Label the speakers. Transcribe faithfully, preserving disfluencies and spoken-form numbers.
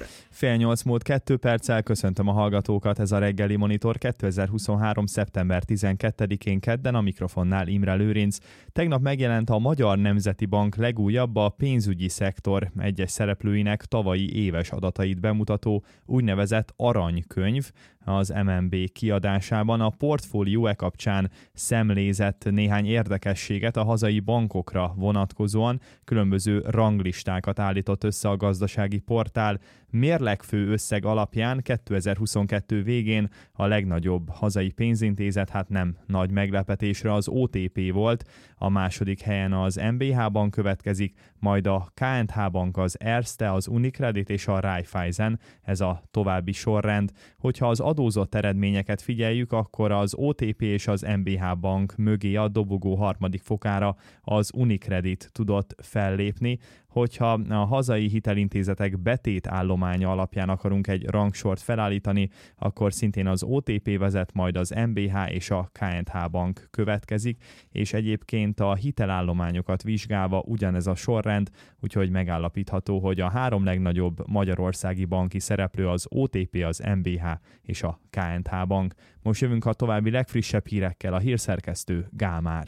Speaker 1: Fél nyolc múlt kettő perccel, köszöntöm a hallgatókat, ez a reggeli Monitor kétezer-huszonhárom. szeptember tizenkettedikén kedden, a mikrofonnál Imre Lőrinc. Tegnap megjelent a Magyar Nemzeti Bank legújabb, a pénzügyi szektor egyes szereplőinek tavalyi éves adatait bemutató úgynevezett aranykönyv. Az em en bé kiadásában a portfólió e kapcsán szemlézett néhány érdekességet a hazai bankokra vonatkozóan, különböző ranglistákat állított össze a gazdasági portál. Mérlegfő összeg alapján kétezer-huszonkettő végén a legnagyobb hazai pénzintézet, hát nem nagy meglepetésre, az o té pé volt, a második helyen az em bé há Bank következik, majd a ká és há Bank, az Erste, az Unicredit és a Raiffeisen, ez a további sorrend. Hogyha az adózott eredményeket figyeljük, akkor az o té pé és az em bé há Bank mögé a dobogó harmadik fokára az Unicredit tudott fellépni. Hogyha a hazai hitelintézetek betét állománya alapján akarunk egy rangsort felállítani, akkor szintén az o té pé vezet, majd az em bé há és a ká és há Bank következik, és egyébként a hitelállományokat vizsgálva ugyanez a sorrend, úgyhogy megállapítható, hogy a három legnagyobb magyarországi banki szereplő az o té pé, az em bé há és a ká és há Bank. Most jövünk a további legfrissebb hírekkel, a hírszerkesztő Gálmár.